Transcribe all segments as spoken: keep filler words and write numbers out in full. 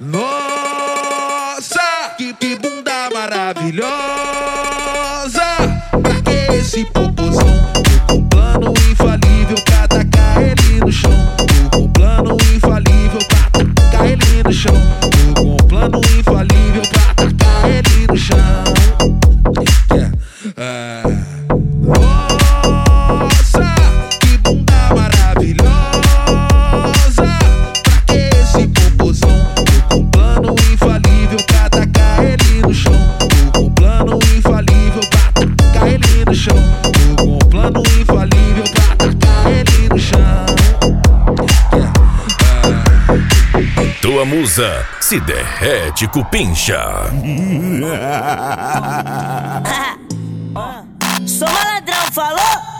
Nossa, que, que bunda maravilhosa. Pra que esse popozão? Tô com um plano infalível pra tacar ele no chão. Tô com um plano infalível pra tacar ele no chão. Tô com um plano infalível pra tacar ele no chão. Yeah. É. Nossa, que bunda maravilhosa. Pra que esse popozão? Tô com um plano infalível pra tacar ele no chão. Tô com um plano infalível pra tacar ele no chão. Tô com um plano infalível pra tacar ele no chão. Yeah. É. Tua musa se derrete cupincha. Sou malandrão, falou?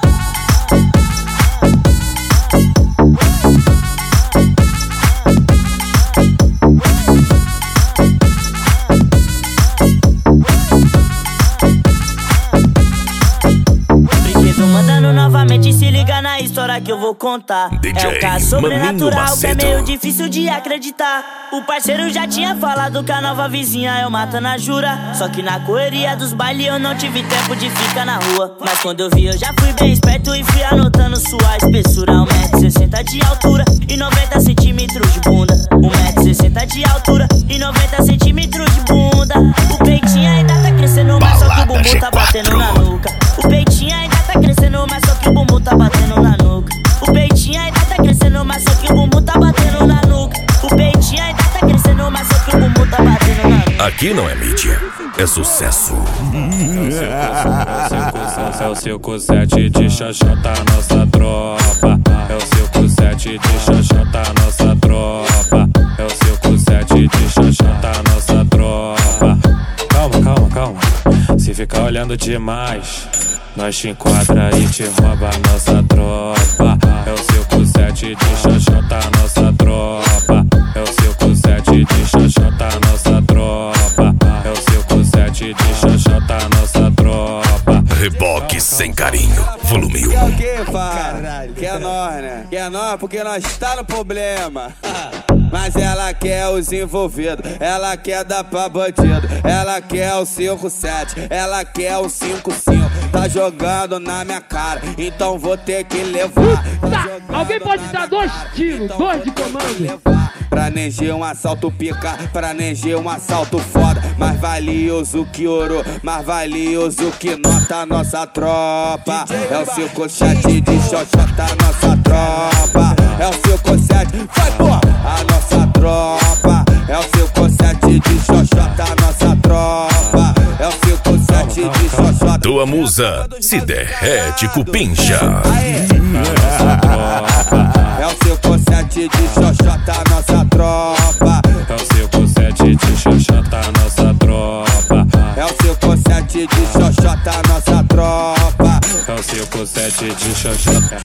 Brinquedo mandando novamente, se liga na história que eu vou contar. D J É um caso sobrenatural que é Macedo. meio difícil de acreditar. O parceiro já tinha falado que a nova vizinha eu mato na jura. Só que na correria dos bailes eu não tive tempo de ficar na rua. Mas quando eu vi eu já fui bem esperto e fui anotando sua espessura. um metro e sessenta de altura e noventa centímetros de bunda. um metro e sessenta de altura e noventa centímetros de bunda. O peitinho ainda tá crescendo, mas só que o bumbum tá batendo na nuca. O peitinho ainda tá crescendo, mas só que o bumbum tá batendo na nuca. O peitinho ainda tá crescendo, mas só que o bumbum tá batendo na nuca. O peitinho ainda tá crescendo, mas só que o bumbum tá batendo na nuca. Aqui não é mídia, é sucesso. É o cinco sete de xoxota, nossa tropa. É o cinco sete de xoxota, nossa tropa. É o cinco sete de xoxota, nossa tropa. Calma, calma, calma. Se ficar olhando demais, nós te enquadra e te rouba nossa tropa. É o cinco sete de xoxota, nossa tropa. É o cinco sete de xoxota, nossa tropa. É o cinco sete de xoxota, nossa tropa. Reboque sem carinho, volume Quer o um. que, pai? Quer nós, né? Quer nós porque nós tá no problema. Mas ela quer os envolvidos, ela quer dar pra bandido. Ela quer o cinco sete, ela quer o cinco cinco. Tá jogando na minha cara, então vou ter que levar. Tá alguém pode dar dois tiros, então dois de comando. Pra neger um assalto pica, pra neger um assalto foda. Mais valioso que ouro, mais valioso que nota, nossa tropa. É o cinco sete de xoxota, nossa tropa. É o cinco sete, vai pô, a nossa tropa. É o cinco sete de xoxota, nossa tropa. É o cinco sete de xoxota. Tua musa se derrete cupincha. É o cinco sete de xoxota, nossa tropa. É o cinco sete de xoxota, nossa tropa. É o cinco sete de xoxota, nossa tropa. É o cinco sete de xoxota.